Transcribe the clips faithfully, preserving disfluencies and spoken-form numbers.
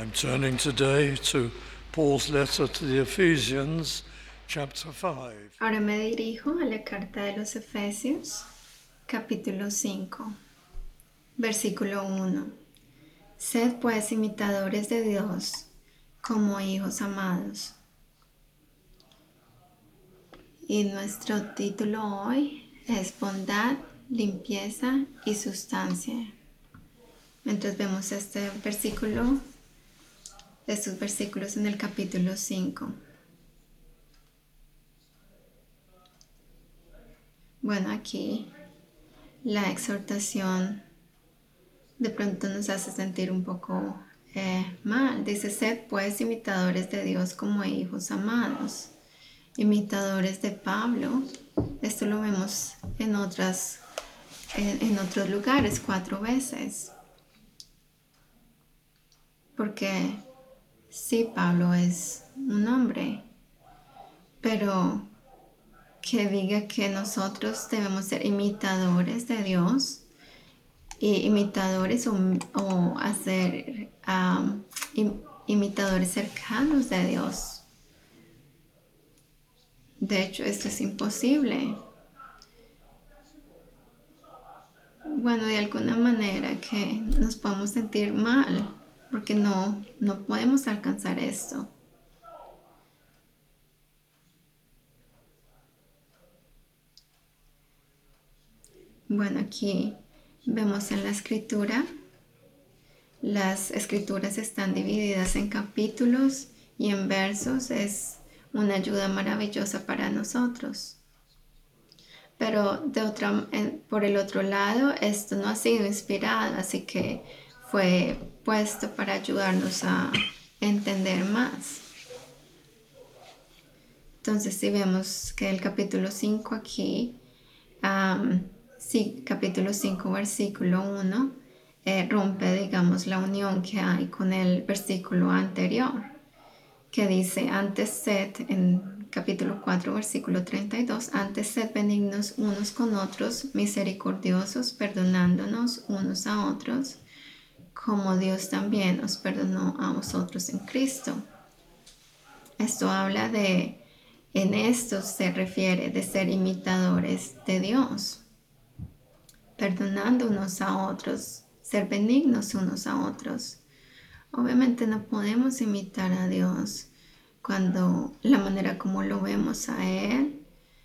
I'm turning today to Paul's letter to the Ephesians, chapter five. Ahora me dirijo a la carta de los Efesios, capítulo cinco, versículo uno. Sed pues imitadores de Dios como hijos amados. Y nuestro título hoy es bondad, limpieza y sustancia. Mientras vemos este versículo, estos versículos en el capítulo cinco. Bueno, aquí la exhortación de pronto nos hace sentir un poco eh, mal. Dice, sed pues imitadores de Dios como hijos amados. Imitadores de Pablo. Esto lo vemos en, otras, en, en otros lugares cuatro veces. Porque sí, Pablo es un hombre, pero que diga que nosotros debemos ser imitadores de Dios, y imitadores o, o hacer um, im, imitadores cercanos de Dios. De hecho, esto es imposible. Bueno, de alguna manera que nos podemos sentir mal, porque no, no podemos alcanzar esto. Bueno, aquí vemos en la escritura, las escrituras están divididas en capítulos y en versos. Es una ayuda maravillosa para nosotros. Pero de otra, por el otro lado, esto no ha sido inspirado, así que fue puesto para ayudarnos a entender más. Entonces, si vemos que el capítulo cinco aquí, um, sí, capítulo cinco, versículo uno, eh, rompe, digamos, la unión que hay con el versículo anterior, que dice, antes sed, en capítulo cuatro, versículo treinta y dos, antes sed benignos unos con otros, misericordiosos, perdonándonos unos a otros, como Dios también os perdonó a vosotros en Cristo. Esto habla de, en esto se refiere de ser imitadores de Dios, perdonando unos a otros, ser benignos unos a otros. Obviamente no podemos imitar a Dios cuando la manera como lo vemos a Él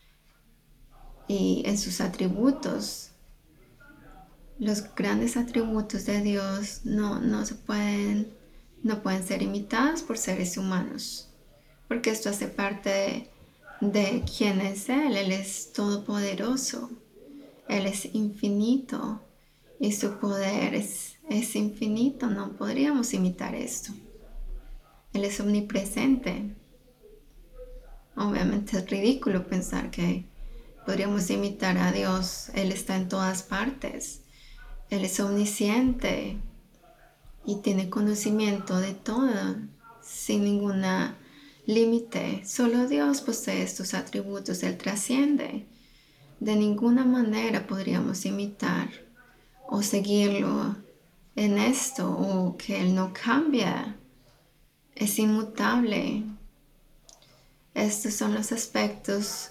y en sus atributos. Los grandes atributos de Dios no, no se pueden, no pueden ser imitados por seres humanos, porque esto hace parte de, de quién es Él. Él es todopoderoso, Él es infinito y su poder es, es infinito. No podríamos imitar esto. Él es omnipresente. Obviamente es ridículo pensar que podríamos imitar a Dios. Él está en todas partes. Él es omnisciente y tiene conocimiento de todo, sin ninguna límite. Solo Dios posee estos atributos. Él trasciende. De ninguna manera podríamos imitar o seguirlo en esto, o que Él no cambia. Es inmutable. Estos son los aspectos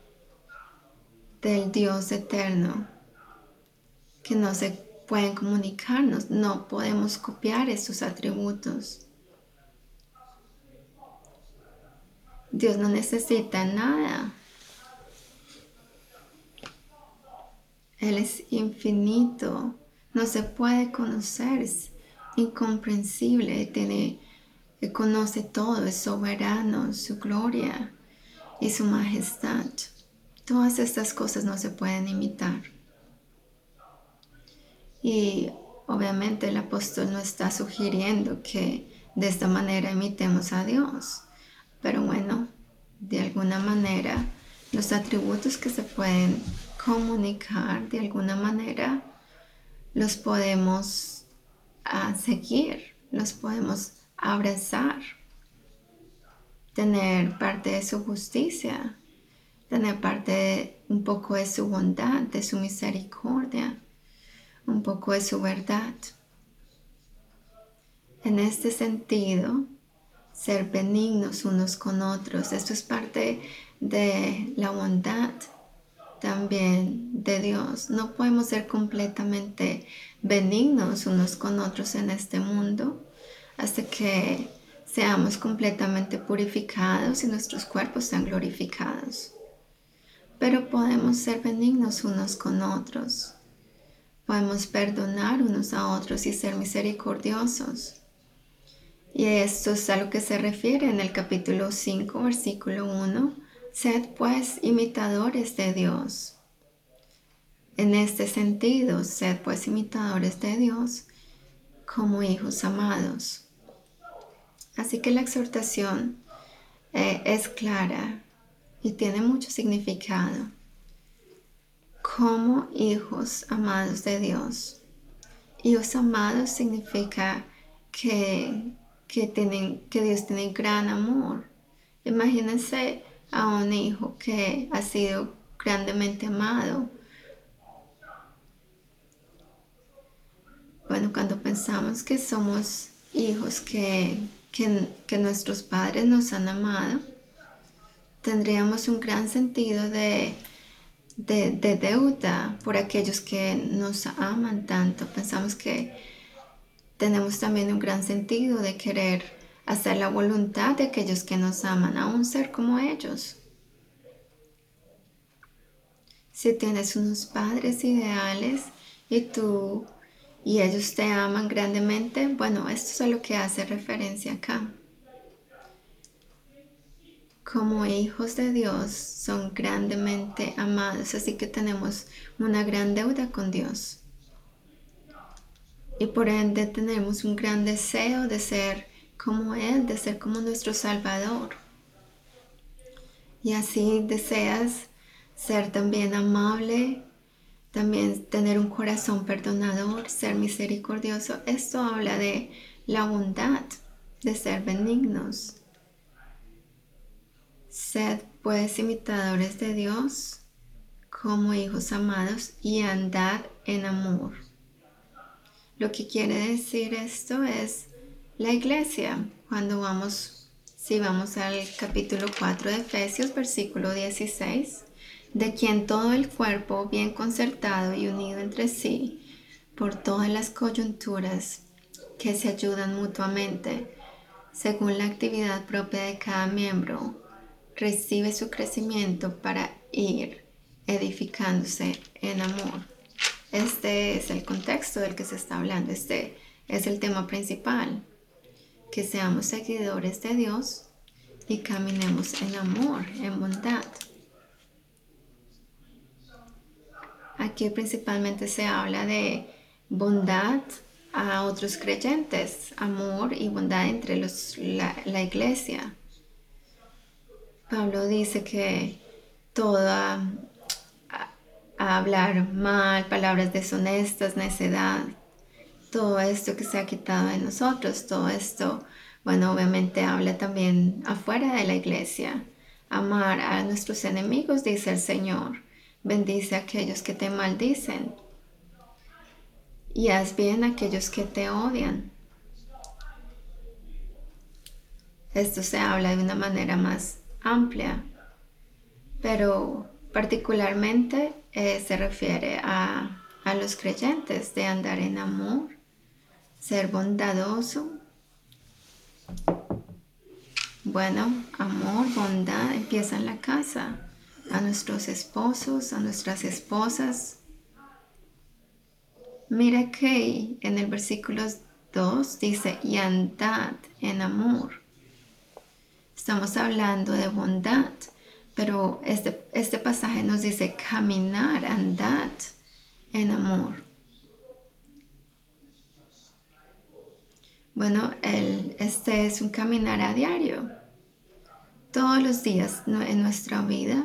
del Dios eterno que no se pueden comunicarnos. No podemos copiar estos atributos. Dios no necesita nada. Él es infinito. No se puede conocer. Es incomprensible. Tiene Él conoce todo, es soberano, su gloria y su majestad. Todas estas cosas no se pueden imitar. Y obviamente el apóstol no está sugiriendo que de esta manera imitemos a Dios. Pero bueno, de alguna manera, los atributos que se pueden comunicar, de alguna manera, los podemos uh, seguir, los podemos abrazar, tener parte de su justicia, tener parte de un poco de su bondad, de su misericordia, un poco de su verdad. En este sentido, ser benignos unos con otros. Esto es parte de la bondad también de Dios. No podemos ser completamente benignos unos con otros en este mundo hasta que seamos completamente purificados y nuestros cuerpos sean glorificados. Pero podemos ser benignos unos con otros. Podemos perdonar unos a otros y ser misericordiosos. Y esto es a lo que se refiere en el capítulo cinco, versículo uno. Sed pues imitadores de Dios. En este sentido, sed pues imitadores de Dios como hijos amados. Así que la exhortación eh, es clara y tiene mucho significado. Como hijos amados de Dios. Hijos amados significa que, que, tienen, que Dios tiene gran amor. Imagínense a un hijo que ha sido grandemente amado. Bueno, cuando pensamos que somos hijos que, que, que nuestros padres nos han amado, tendríamos un gran sentido de, de, de deuda por aquellos que nos aman tanto. Pensamos que tenemos también un gran sentido de querer hacer la voluntad de aquellos que nos aman, aún ser como ellos. Si tienes unos padres ideales y tú y ellos te aman grandemente, bueno, esto es a lo que hace referencia acá. Como hijos de Dios son grandemente amados, así que tenemos una gran deuda con Dios. Y por ende tenemos un gran deseo de ser como Él, de ser como nuestro Salvador. Y así deseas ser también amable, también tener un corazón perdonador, ser misericordioso. Esto habla de la bondad, de ser benignos. Sed pues imitadores de Dios como hijos amados y andad en amor. Lo que quiere decir esto es la iglesia. Cuando vamos, si vamos al capítulo cuatro de Efesios, versículo dieciséis, de quien todo el cuerpo bien concertado y unido entre sí por todas las coyunturas que se ayudan mutuamente según la actividad propia de cada miembro, recibe su crecimiento para ir edificándose en amor. Este es el contexto del que se está hablando, este es el tema principal, que seamos seguidores de Dios y caminemos en amor, en bondad. Aquí principalmente se habla de bondad a otros creyentes, amor y bondad entre los, la, la iglesia. Pablo dice que toda a, a hablar mal, palabras deshonestas, necedad, todo esto que se ha quitado de nosotros, todo esto, bueno, obviamente habla también afuera de la iglesia. Amar a nuestros enemigos, dice el Señor. Bendice a aquellos que te maldicen y haz bien a aquellos que te odian. Esto se habla de una manera más amplia, pero particularmente eh, se refiere a, a los creyentes, de andar en amor, ser bondadoso. Bueno, amor, bondad empieza en la casa. A nuestros esposos, a nuestras esposas. Mira que en el versículo dos dice, y andad en amor. Estamos hablando de bondad, pero este, este pasaje nos dice caminar, andad en amor. Bueno, el, este es un caminar a diario. Todos los días en nuestra vida.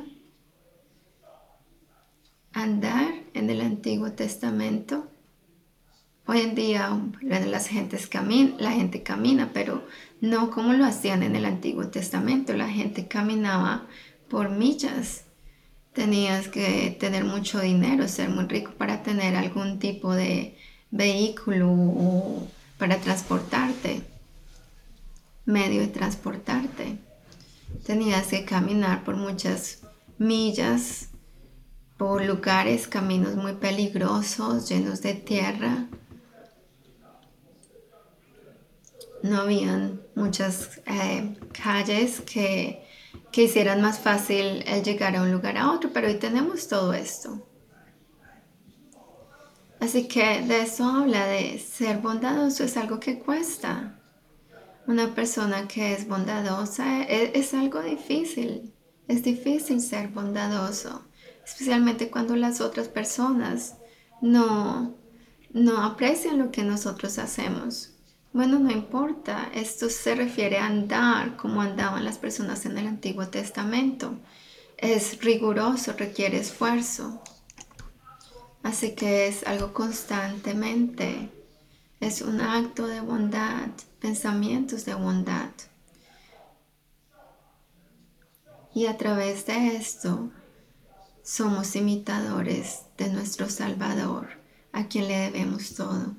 Andar en el Antiguo Testamento. Hoy en día las gentes camin- la gente camina, pero no como lo hacían en el Antiguo Testamento. La gente caminaba por millas. Tenías que tener mucho dinero, ser muy rico para tener algún tipo de vehículo o para transportarte, medio de transportarte. Tenías que caminar por muchas millas, por lugares, caminos muy peligrosos, llenos de tierra. No habían muchas eh, calles que, que hicieran más fácil el llegar a un lugar a otro, pero hoy tenemos todo esto. Así que de eso habla, de ser bondadoso es algo que cuesta. Una persona que es bondadosa es, es algo difícil. Es difícil ser bondadoso, especialmente cuando las otras personas no, no aprecian lo que nosotros hacemos. Bueno, no importa, esto se refiere a andar como andaban las personas en el Antiguo Testamento. Es riguroso, requiere esfuerzo. Así que es algo constantemente. Es un acto de bondad, pensamientos de bondad. Y a través de esto somos imitadores de nuestro Salvador, a quien le debemos todo.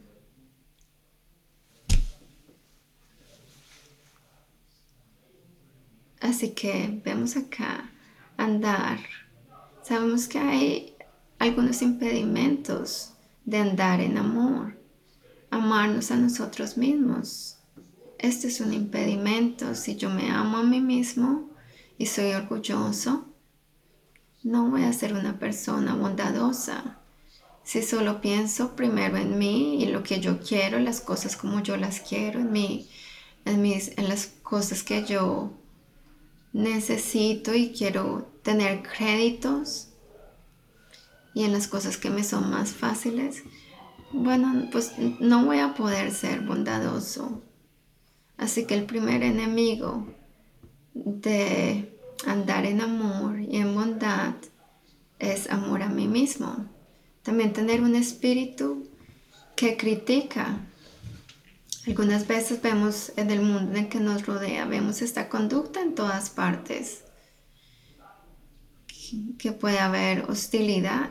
Así que vemos acá andar. Sabemos que hay algunos impedimentos de andar en amor, amarnos a nosotros mismos. Este es un impedimento. Si yo me amo a mí mismo y soy orgulloso, no voy a ser una persona bondadosa. Si solo pienso primero en mí y lo que yo quiero, las cosas como yo las quiero, en, mí, en, mis, en las cosas que yo necesito y quiero tener créditos y en las cosas que me son más fáciles, bueno, pues no voy a poder ser bondadoso. Así que el primer enemigo de andar en amor y en bondad es amor a mí mismo. También tener un espíritu que critica. Algunas veces vemos en el mundo en el que nos rodea, vemos esta conducta en todas partes, que puede haber hostilidad.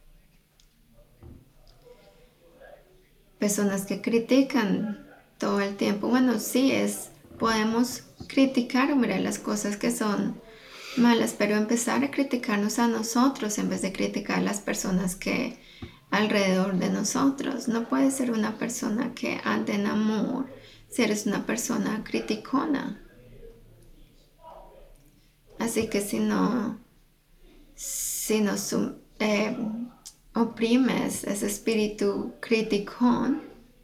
Personas que critican todo el tiempo. Bueno, sí, es, podemos criticar o mirar las cosas que son malas, pero empezar a criticarnos a nosotros en vez de criticar a las personas que alrededor de nosotros. No puedes ser una persona que ande en amor si eres una persona criticona. Así que si no, si no eh, oprimes ese espíritu criticón,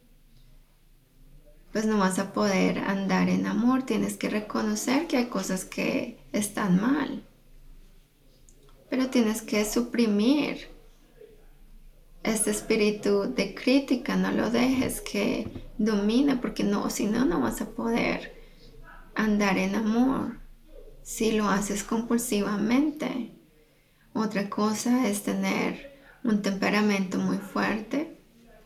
pues no vas a poder andar en amor. Tienes que reconocer que hay cosas que están mal, pero tienes que suprimir este espíritu de crítica. No lo dejes que domine, porque no, si no, no vas a poder andar en amor si lo haces compulsivamente. Otra cosa es tener un temperamento muy fuerte.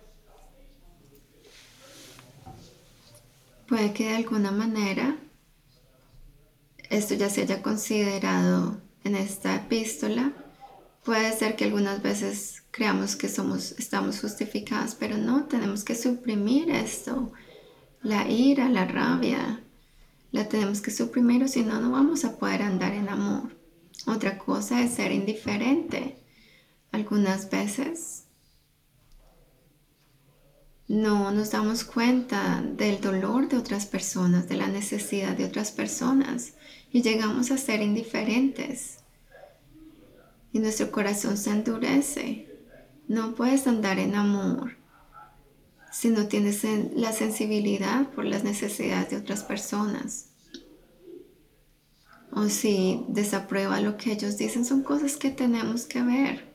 Puede que de alguna manera esto ya se haya considerado en esta epístola. Puede ser que algunas veces creamos que somos, estamos justificados, pero no, tenemos que suprimir esto. La ira, la rabia, la tenemos que suprimir, o si no, no vamos a poder andar en amor. Otra cosa es ser indiferente. Algunas veces no nos damos cuenta del dolor de otras personas, de la necesidad de otras personas, y llegamos a ser indiferentes. Y nuestro corazón se endurece. No puedes andar en amor si no tienes la sensibilidad por las necesidades de otras personas. O si desaprueba lo que ellos dicen. Son cosas que tenemos que ver.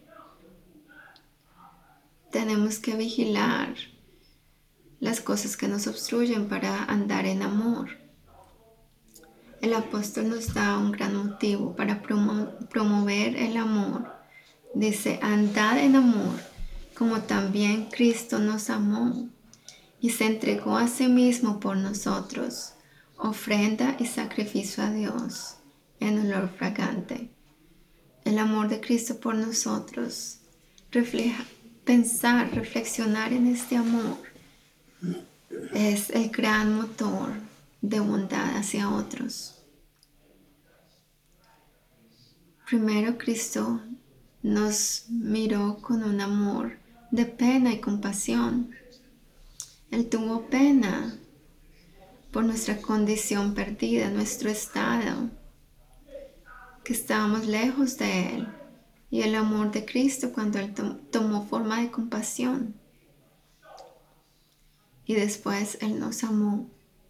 Tenemos que vigilar las cosas que nos obstruyen para andar en amor. El apóstol nos da un gran motivo para promo- promover el amor. Dice, andad en amor, como también Cristo nos amó y se entregó a sí mismo por nosotros, ofrenda y sacrificio a Dios en olor fragante. El amor de Cristo por nosotros refleja, pensar, reflexionar en este amor es el gran motor de bondad hacia otros. Primero Cristo nos miró con un amor de pena y compasión. Él tuvo pena por nuestra condición perdida, nuestro estado, que estábamos lejos de Él, y el amor de Cristo cuando Él tom- tomó forma de compasión. Y después Él nos amó,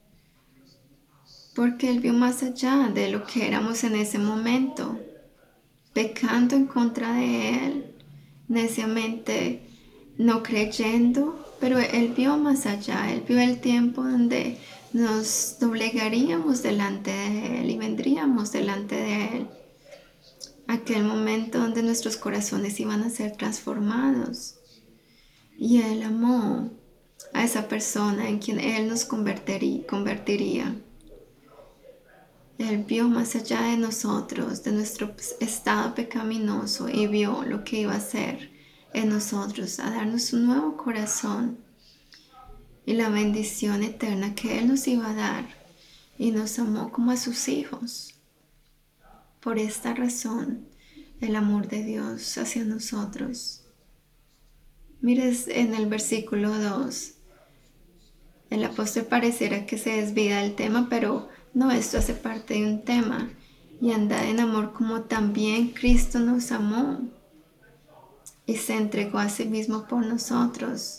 porque Él vio más allá de lo que éramos en ese momento, pecando en contra de Él, neciamente no creyendo, pero Él vio más allá, Él vio el tiempo donde nos doblegaríamos delante de Él y vendríamos delante de Él. Aquel momento donde nuestros corazones iban a ser transformados. Y Él amó a esa persona en quien Él nos convertiría. convertiría. Él vio más allá de nosotros, de nuestro estado pecaminoso, y vio lo que iba a hacer en nosotros, a darnos un nuevo corazón y la bendición eterna que Él nos iba a dar, y nos amó como a sus hijos. Por esta razón, el amor de Dios hacia nosotros. Mires en el versículo dos, el apóstol pareciera que se desvía del tema, pero no, esto hace parte de un tema. Y andad en amor como también Cristo nos amó y se entregó a sí mismo por nosotros.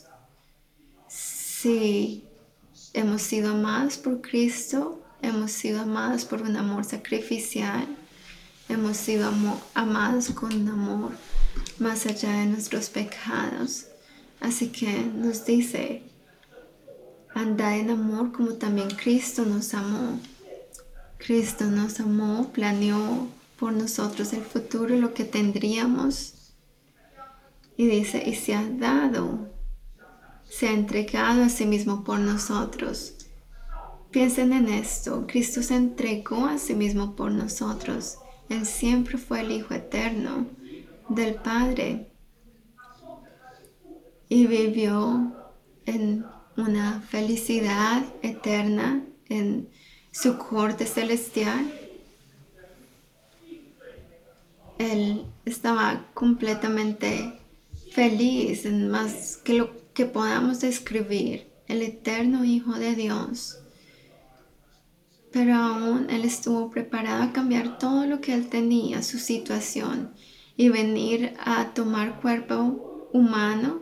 Si hemos sido amados por Cristo, hemos sido amados por un amor sacrificial, hemos sido amo- amados con un amor más allá de nuestros pecados. Así que nos dice, andad en amor como también Cristo nos amó. Cristo nos amó, planeó por nosotros el futuro y lo que tendríamos. Y dice, y se ha dado, se ha entregado a sí mismo por nosotros. Piensen en esto, Cristo se entregó a sí mismo por nosotros. Él siempre fue el Hijo eterno del Padre y vivió en una felicidad eterna en su corte celestial. Él estaba completamente feliz, en más que lo que podamos describir, el eterno Hijo de Dios. Pero aún Él estuvo preparado a cambiar todo lo que Él tenía, su situación, y venir a tomar cuerpo humano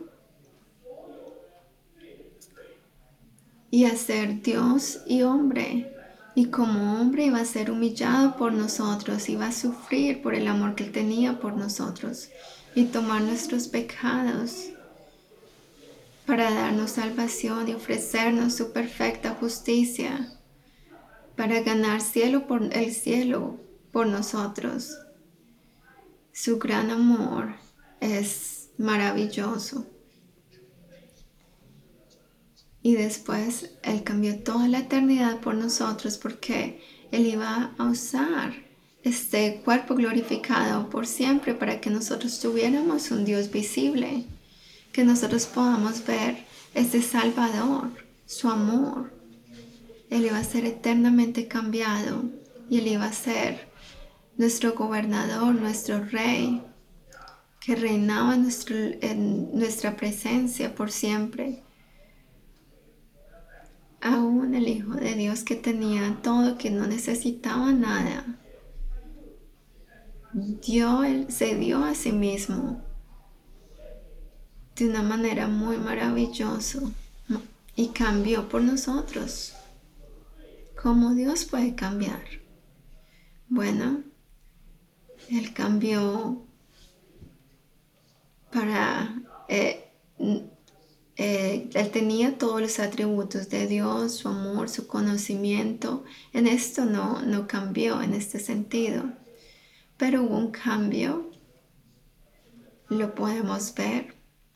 y a ser Dios y hombre. Y como hombre iba a ser humillado por nosotros, iba a sufrir por el amor que Él tenía por nosotros y tomar nuestros pecados para darnos salvación y ofrecernos su perfecta justicia, para ganar cielo por el cielo por nosotros. Su gran amor es maravilloso. Y después Él cambió toda la eternidad por nosotros, porque Él iba a usar este cuerpo glorificado por siempre para que nosotros tuviéramos un Dios visible, que nosotros podamos ver ese Salvador, su amor. Él iba a ser eternamente cambiado y Él iba a ser nuestro gobernador, nuestro rey, que reinaba en, nuestro, en nuestra presencia por siempre. Aún el Hijo de Dios, que tenía todo, que no necesitaba nada, dio, él se dio a sí mismo de una manera muy maravillosa y cambió por nosotros. ¿Cómo Dios puede cambiar? Bueno, Él cambió para... Eh, Eh, él tenía todos los atributos de Dios, su amor, su conocimiento. En esto no, no cambió en este sentido. Pero hubo un cambio, lo podemos ver.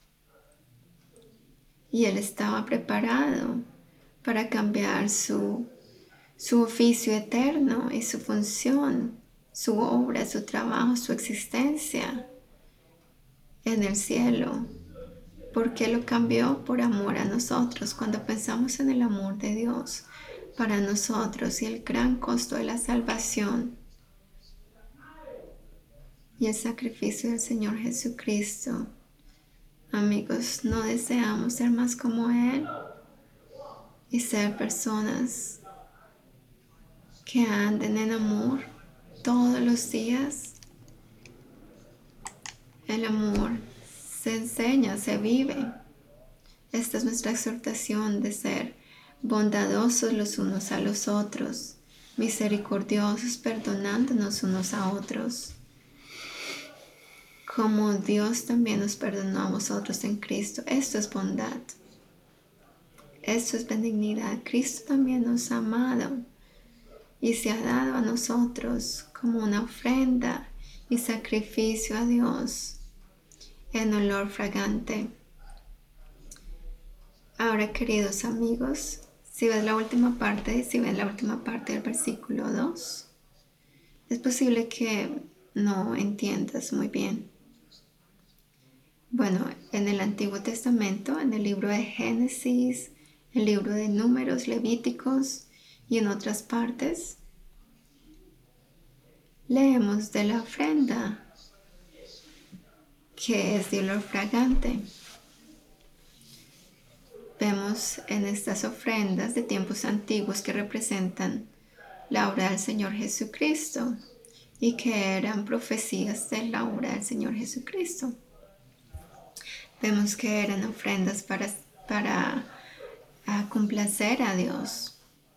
Y Él estaba preparado para cambiar su, su oficio eterno y su función, su obra, su trabajo, su existencia en el cielo. ¿Por qué lo cambió? Por amor a nosotros. Cuando pensamos en el amor de Dios para nosotros y el gran costo de la salvación y el sacrificio del Señor Jesucristo, amigos, no deseamos ser más como Él y ser personas que anden en amor todos los días. El amor se enseña, se vive. Esta es nuestra exhortación de ser bondadosos los unos a los otros, misericordiosos, perdonándonos unos a otros, como Dios también nos perdonó a vosotros en Cristo. Esto es bondad. Esto es benignidad. Cristo también nos ha amado y se ha dado a nosotros como una ofrenda y sacrificio a Dios en olor fragante. Ahora, queridos amigos, si ves la última parte, si ven la última parte del versículo dos, es posible que no entiendas muy bien. Bueno, en el Antiguo Testamento, en el libro de Génesis, el libro de Números, Levíticos y en otras partes, leemos de la ofrenda que es de olor fragante. Vemos en estas ofrendas de tiempos antiguos que representan la obra del Señor Jesucristo y que eran profecías de la obra del Señor Jesucristo. Vemos que eran ofrendas para, para uh, complacer a Dios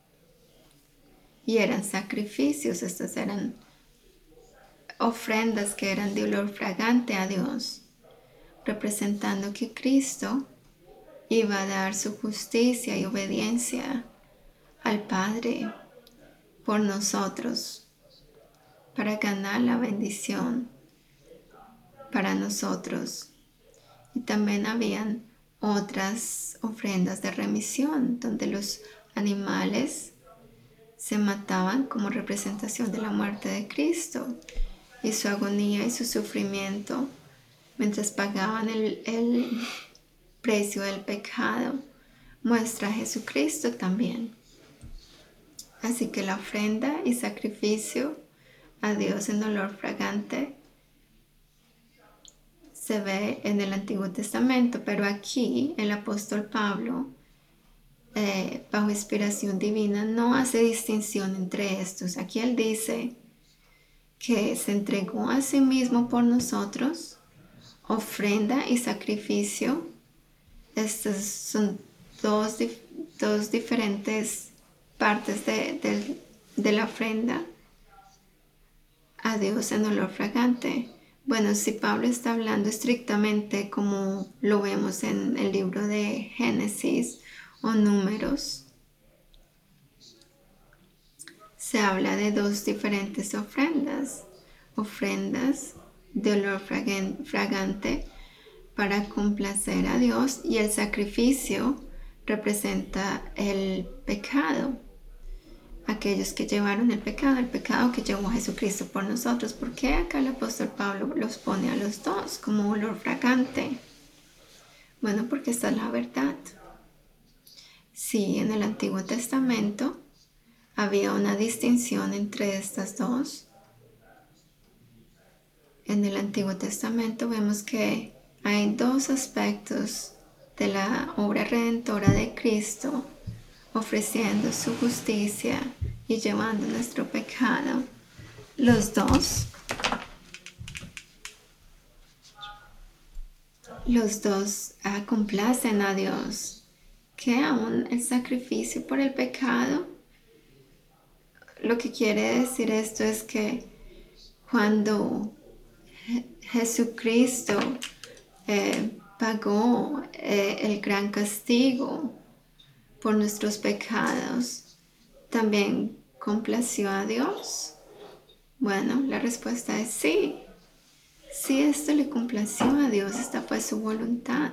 y eran sacrificios. Estas eran ofrendas que eran de olor fragante a Dios, representando que Cristo iba a dar su justicia y obediencia al Padre por nosotros, para ganar la bendición para nosotros. Y también habían otras ofrendas de remisión, donde los animales se mataban como representación de la muerte de Cristo y su agonía y su sufrimiento, mientras pagaban el, el precio del pecado, muestra a Jesucristo también. Así que la ofrenda y sacrificio a Dios en olor fragante se ve en el Antiguo Testamento, pero aquí el apóstol Pablo, eh, bajo inspiración divina, no hace distinción entre estos. Aquí él dice que se entregó a sí mismo por nosotros, ofrenda y sacrificio. Estas son dos, dos diferentes partes de, de, de la ofrenda a Dios en olor fragante. Bueno, si Pablo está hablando estrictamente como lo vemos en el libro de Génesis o Números, se habla de dos diferentes ofrendas. Ofrendas de olor fragante para complacer a Dios, y el sacrificio representa el pecado. Aquellos que llevaron el pecado, el pecado que llevó Jesucristo por nosotros. ¿Por qué acá el apóstol Pablo los pone a los dos como olor fragante? Bueno, porque esta es la verdad. Sí, en el Antiguo Testamento había una distinción entre estas dos. En el Antiguo Testamento vemos que hay dos aspectos de la obra redentora de Cristo, ofreciendo su justicia y llevando nuestro pecado. Los dos, los dos uh, complacen a Dios, que aún el sacrificio por el pecado, lo que quiere decir esto es que cuando Je- Jesucristo eh, pagó eh, el gran castigo por nuestros pecados, ¿también complació a Dios? Bueno, la respuesta es sí. Sí, esto le complació a Dios, esta fue su voluntad.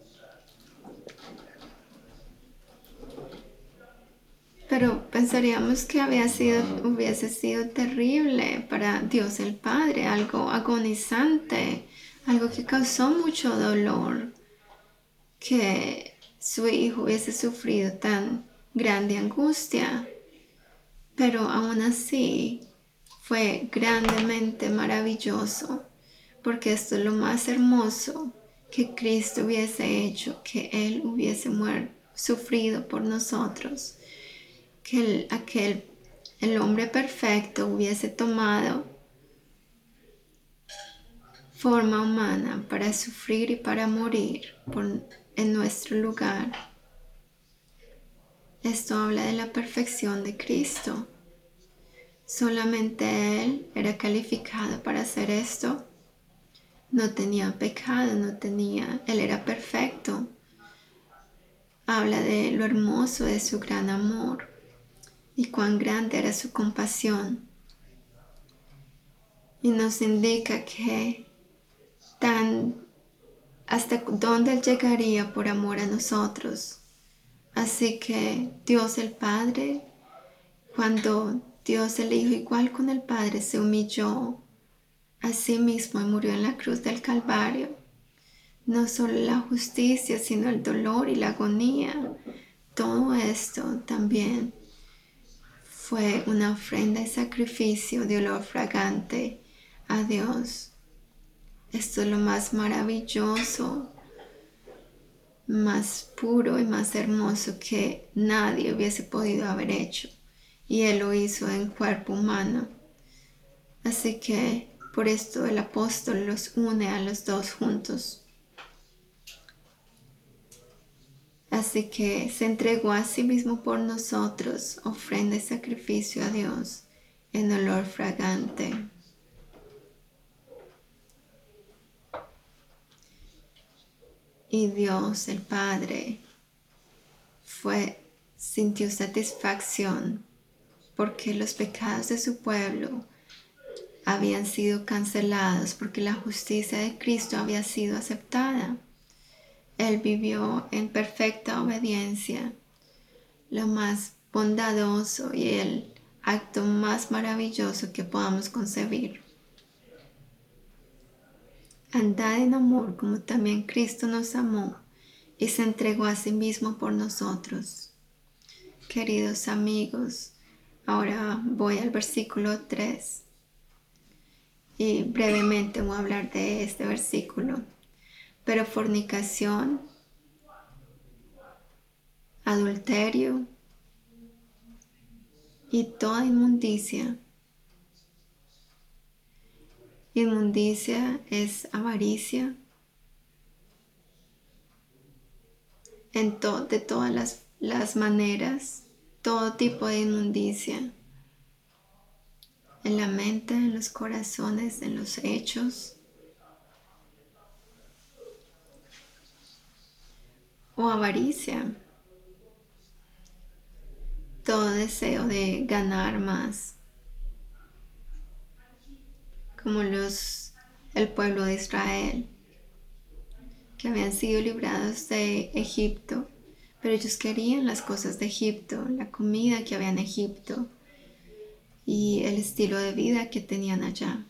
Pero pensaríamos que había sido, hubiese sido terrible para Dios el Padre, algo agonizante, algo que causó mucho dolor. que su hijo hubiese sufrido tan grande angustia, pero aún así fue grandemente maravilloso, porque esto es lo más hermoso que Cristo hubiese hecho, que Él hubiese muerto, sufrido por nosotros, que el, aquel, el hombre perfecto hubiese tomado forma humana para sufrir y para morir por, en nuestro lugar. Esto habla de la perfección de Cristo. Solamente Él era calificado para hacer esto. No tenía pecado, no tenía, Él era perfecto. Habla de lo hermoso de su gran amor y cuán grande era su compasión. Y nos indica que tan hasta dónde Él llegaría por amor a nosotros. Así que Dios el Padre, cuando Dios el Hijo igual con el Padre se humilló a sí mismo y murió en la cruz del Calvario, no solo la justicia, sino el dolor y la agonía, todo esto también fue una ofrenda y sacrificio de olor fragante a Dios. Esto es lo más maravilloso, más puro y más hermoso que nadie hubiese podido haber hecho. Y Él lo hizo en cuerpo humano. Así que por esto el apóstol los une a los dos juntos. Así que se entregó a sí mismo por nosotros, ofrenda y sacrificio a Dios en olor fragante. Y Dios, el Padre, fue, sintió satisfacción porque los pecados de su pueblo habían sido cancelados, porque la justicia de Cristo había sido aceptada. Él vivió en perfecta obediencia, lo más bondadoso y el acto más maravilloso que podamos concebir. Andad en amor como también Cristo nos amó y se entregó a sí mismo por nosotros. Queridos amigos, ahora voy al versículo tres y brevemente voy a hablar de este versículo. Pero fornicación, adulterio y toda inmundicia. Inmundicia es avaricia en to- de todas las, las maneras, todo tipo de inmundicia. En la mente, en los corazones, en los hechos. O avaricia. Todo deseo de ganar más. Como los, el pueblo de Israel, que habían sido librados de Egipto, pero ellos querían las cosas de Egipto, la comida que había en Egipto y el estilo de vida que tenían allá.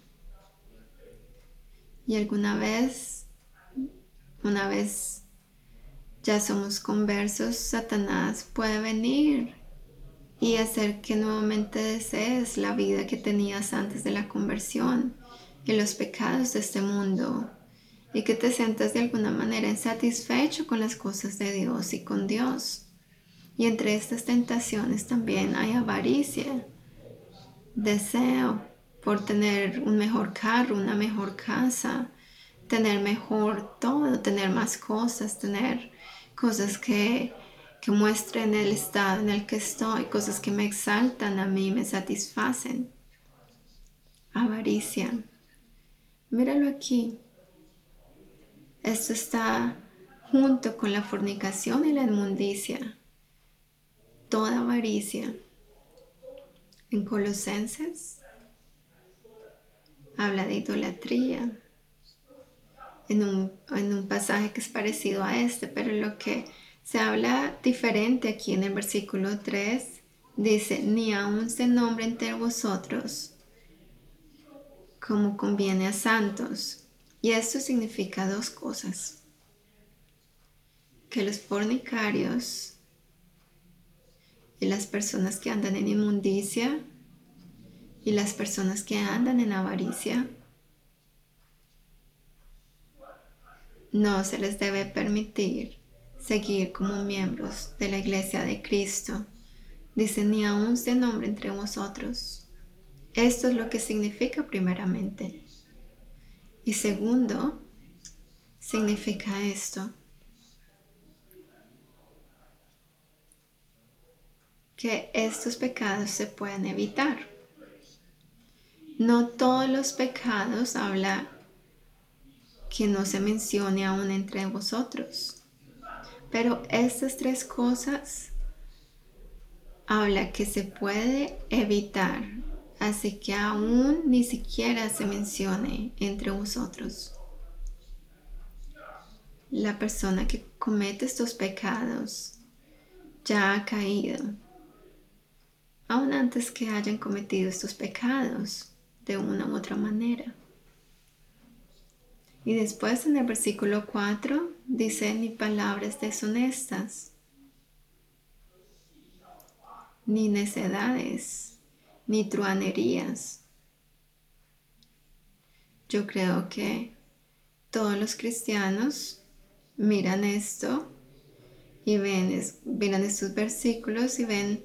Y alguna vez, una vez ya somos conversos, Satanás puede venir y hacer que nuevamente desees la vida que tenías antes de la conversión y los pecados de este mundo, y que te sientas de alguna manera insatisfecho con las cosas de Dios y con Dios. Y entre estas tentaciones también hay avaricia, deseo por tener un mejor carro, una mejor casa, tener mejor todo, tener más cosas, tener cosas que, que muestren el estado en el que estoy, cosas que me exaltan a mí, me satisfacen. Avaricia. Míralo aquí. Esto está junto con la fornicación y la inmundicia. Toda avaricia. En Colosenses habla de idolatría. En un, en un pasaje que es parecido a este, pero lo que se habla diferente aquí en el versículo tres, dice, ni aun se nombre entre vosotros como conviene a santos. Y esto significa dos cosas. que los fornicarios y las personas que andan en inmundicia y las personas que andan en avaricia no se les debe permitir seguir como miembros de la Iglesia de Cristo. Dice, ni aún se nombre entre vosotros. Esto es lo que significa primeramente. Y segundo, significa esto, que estos pecados se pueden evitar. No todos los pecados habla que no se mencione aún entre vosotros, pero estas tres cosas habla que se puede evitar, así que aún ni siquiera se mencione entre vosotros. La persona que comete estos pecados ya ha caído, aún antes que hayan cometido estos pecados de una u otra manera. Y después en el versículo cuatro dice, ni palabras deshonestas, ni necedades, ni truhanerías. Yo creo que todos los cristianos miran esto y ven, es, miran estos versículos y ven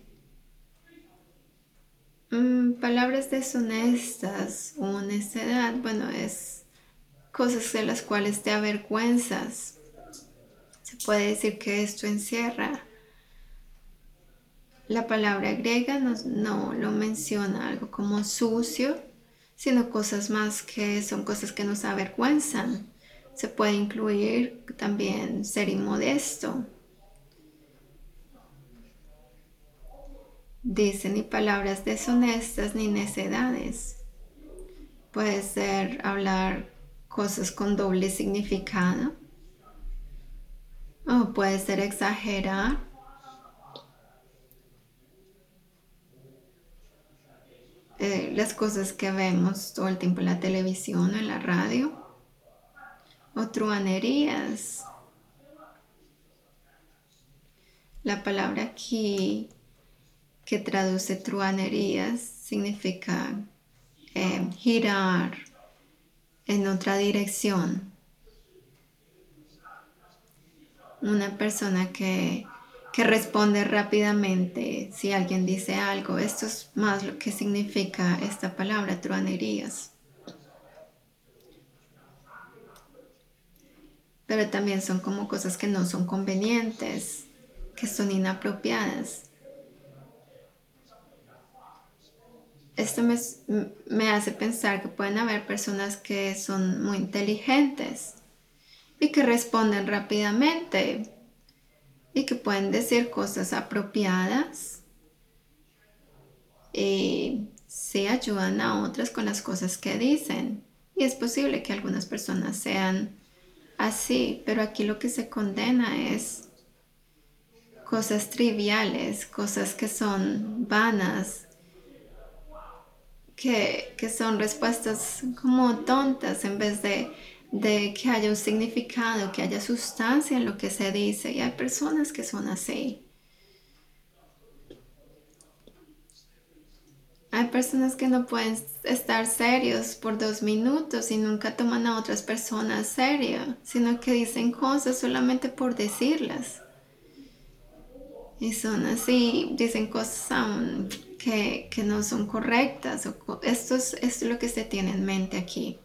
mmm, palabras deshonestas o necedad. Bueno, es cosas de las cuales te avergüenzas. Se puede decir que esto encierra. La palabra griega no, no lo menciona algo como sucio, sino cosas más que son cosas que nos avergüenzan. Se puede incluir también ser inmodesto. Dice ni palabras deshonestas ni necedades. Puede ser hablar cosas con doble significado. O puede ser exagerar. Eh, las cosas que vemos todo el tiempo en la televisión o en la radio. O truhanerías. La palabra aquí que traduce truhanerías significa eh, girar en otra dirección. Una persona que, que responde rápidamente si alguien dice algo. Esto es más lo que significa esta palabra, truhanerías. Pero también son como cosas que no son convenientes, que son inapropiadas. Esto me, me hace pensar que pueden haber personas que son muy inteligentes y que responden rápidamente y que pueden decir cosas apropiadas y sí ayudan a otras con las cosas que dicen. Y es posible que algunas personas sean así, pero aquí lo que se condena es cosas triviales, cosas que son vanas, que, que son respuestas como tontas en vez de, de que haya un significado, que haya sustancia en lo que se dice. Y hay personas que son así. Hay personas que no pueden estar serios por dos minutos y nunca toman a otras personas serio, sino que dicen cosas solamente por decirlas. Y son así, dicen cosas um, que, que no son correctas. O, esto, es, esto es lo que se tiene en mente aquí.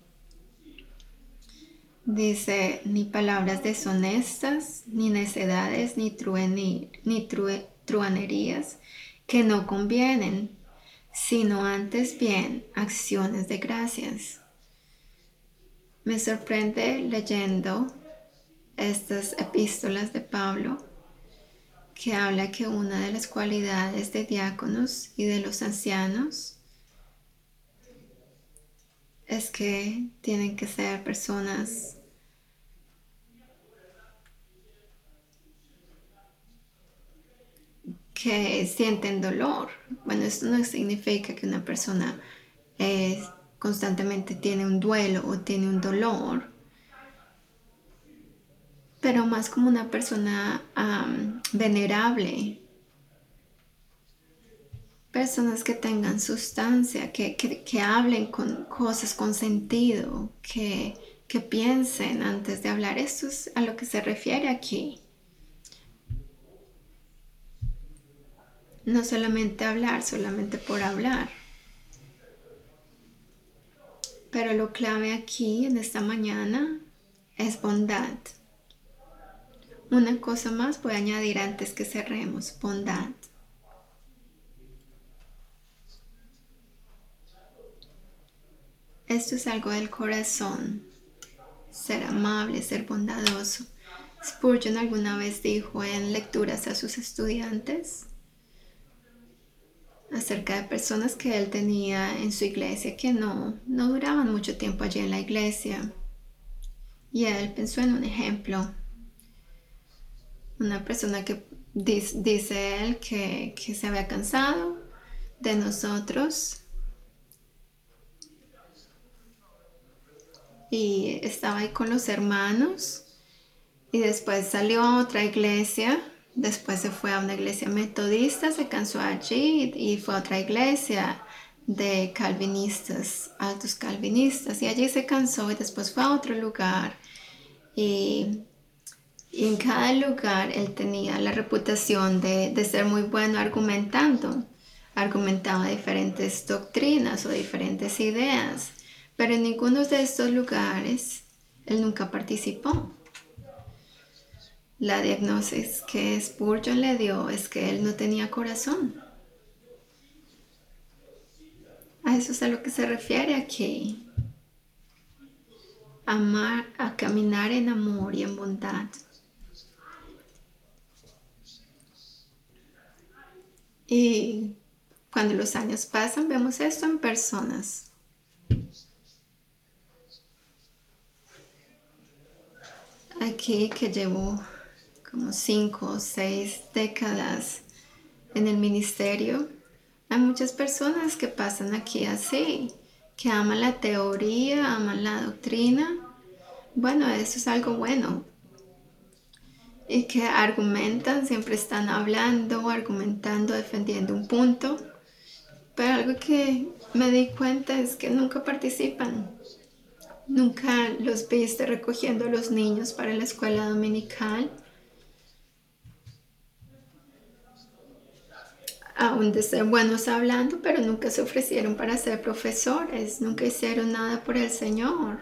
Dice, ni palabras deshonestas, ni necedades, ni, trueni, ni true, truhanerías que no convienen, sino antes bien acciones de gracias. Me sorprende leyendo estas epístolas de Pablo que habla que una de las cualidades de diáconos y de los ancianos es que tienen que ser personas que sienten dolor. Bueno, esto no significa que una persona eh, constantemente tiene un duelo o tiene un dolor, pero más como una persona um, venerable. Personas que tengan sustancia, que, que, que hablen con cosas con sentido, que, que piensen antes de hablar. Esto es a lo que se refiere aquí. No solamente hablar, solamente por hablar. Pero lo clave aquí en esta mañana es bondad. Una cosa más voy a añadir antes que cerremos, bondad. Esto es algo del corazón, ser amable, ser bondadoso. Spurgeon alguna vez dijo en lecturas a sus estudiantes acerca de personas que él tenía en su iglesia que no, no duraban mucho tiempo allí en la iglesia. Y él pensó en un ejemplo. Una persona que dice, dice él que, que se había cansado de nosotros y estaba ahí con los hermanos y después salió a otra iglesia, después se fue a una iglesia metodista, se cansó allí y fue a otra iglesia de calvinistas, altos calvinistas, y allí se cansó y después fue a otro lugar y, y en cada lugar él tenía la reputación de, de ser muy bueno argumentando, argumentaba diferentes doctrinas o diferentes ideas, pero en ninguno de estos lugares él nunca participó. La diagnosis que Spurgeon le dio es que él no tenía corazón. A eso es a lo que se refiere aquí. Amar, a caminar en amor y en bondad. Y cuando los años pasan, vemos esto en personas. Aquí que llevo como cinco o seis décadas en el ministerio, hay muchas personas que pasan aquí así, que aman la teoría, aman la doctrina. Bueno, eso es algo bueno. Y que argumentan, siempre están hablando, argumentando, defendiendo un punto. Pero algo que me di cuenta es que nunca participan. Nunca los viste recogiendo a los niños para la escuela dominical. Aún de ser buenos hablando, pero nunca se ofrecieron para ser profesores. Nunca hicieron nada por el Señor.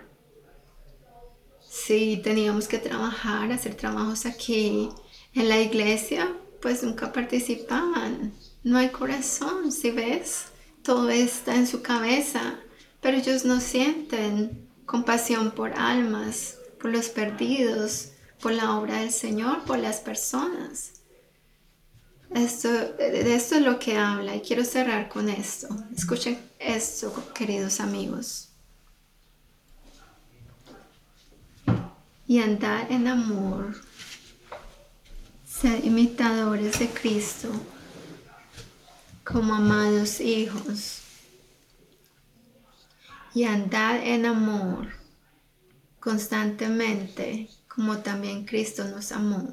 Si teníamos que trabajar, hacer trabajos aquí en la iglesia, pues nunca participaban. No hay corazón, si ves, todo está en su cabeza, pero ellos no sienten compasión por almas, por los perdidos, por la obra del Señor, por las personas. Esto, de esto es lo que habla y quiero cerrar con esto. Escuchen esto, queridos amigos. Y andar en amor, ser imitadores de Cristo como amados hijos. Y andar en amor constantemente como también Cristo nos amó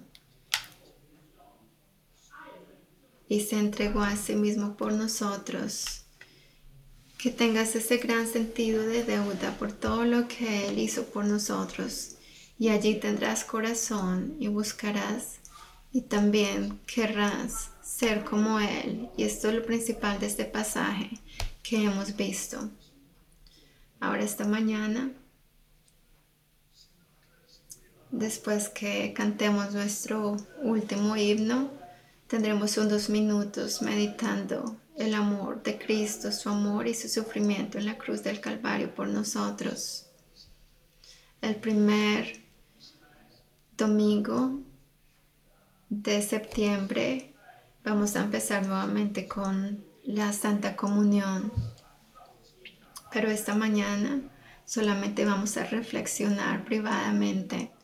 y se entregó a sí mismo por nosotros. Que tengas ese gran sentido de deuda por todo lo que Él hizo por nosotros. Y allí tendrás corazón y buscarás y también querrás ser como Él. Y esto es lo principal de este pasaje que hemos visto. Ahora esta mañana, después que cantemos nuestro último himno, tendremos unos minutos meditando el amor de Cristo, su amor y su sufrimiento en la cruz del Calvario por nosotros. El primer domingo de septiembre vamos a empezar nuevamente con la Santa Comunión, pero esta mañana solamente vamos a reflexionar privadamente